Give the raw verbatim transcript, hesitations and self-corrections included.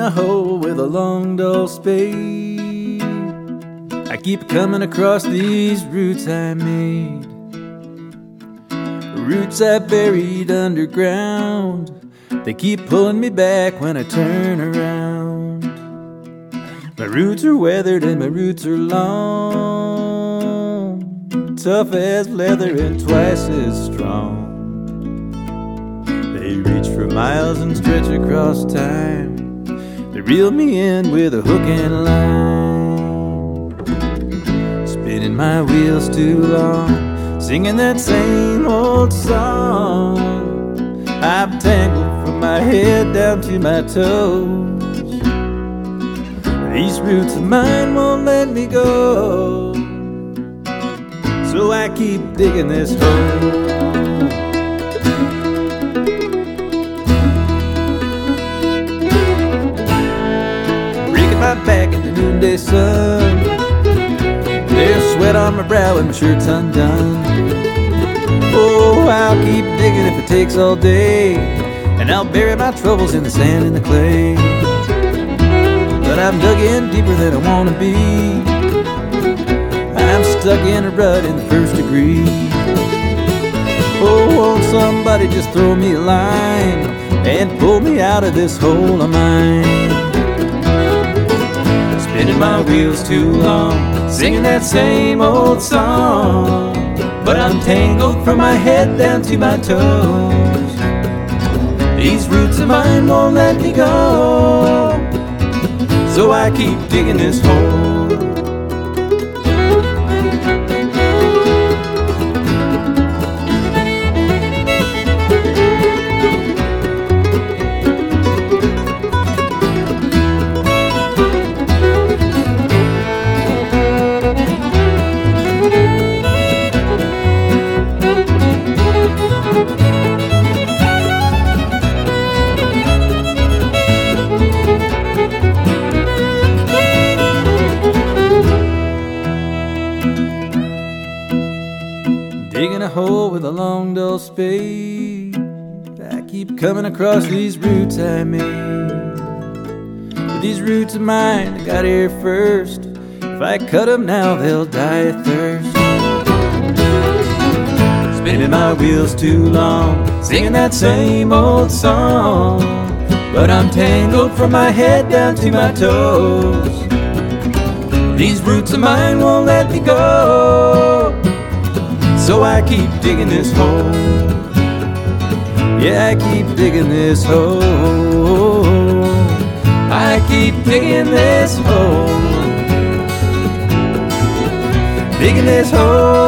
a hole with a long dull spade. I keep coming across these roots I made, roots I buried underground. They keep pulling me back when I turn around. My roots are weathered and my roots are long, tough as leather and twice as strong. They reach for miles and stretch across time. They reel me in with a hook and line, spinning my wheels too long, singing that same old song. I'm tangled from my head down to my toes. These roots of mine won't let me go, so I keep digging this hole. My back in the noonday sun, there's sweat on my brow and my shirt's undone. Oh, I'll keep digging if it takes all day, and I'll bury my troubles in the sand and the clay. But I'm dug in deeper than I wanna be. I'm stuck in a rut in the first degree. Oh, won't somebody just throw me a line and pull me out of this hole of mine? Spinning my wheels too long, singing that same old song, but I'm tangled from my head down to my toes. These roots of mine won't let me go, so I keep digging this hole. Digging a hole with a long dull spade, I keep coming across these roots I made. But these roots of mine, I got here first. If I cut them now, they'll die of thirst. Spinning my wheels too long, singing that same old song, but I'm tangled from my head down to my toes. These roots of mine won't let me go, so I keep digging this hole. Yeah, I keep digging this hole. I keep digging this hole. Digging this hole.